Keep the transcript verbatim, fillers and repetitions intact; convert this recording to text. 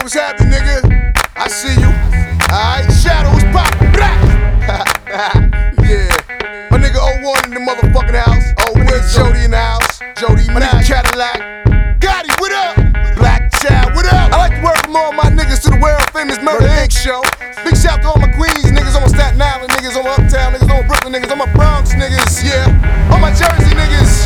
what's happening, nigga? I see you. Alright, Shadows pop. Yeah. My nigga oh one in the motherfucking house. Oh, where's Jody in the house? Jody, my nigga Cadillac. Gotti, what up? Black Child, what up? I like to welcome all my niggas to the world famous Murder Incorporated show. Big shout to all my Queens niggas, all my Staten Island niggas, all my Uptown niggas, all my Brooklyn niggas, all my Bronx niggas, yeah. All my Jersey niggas.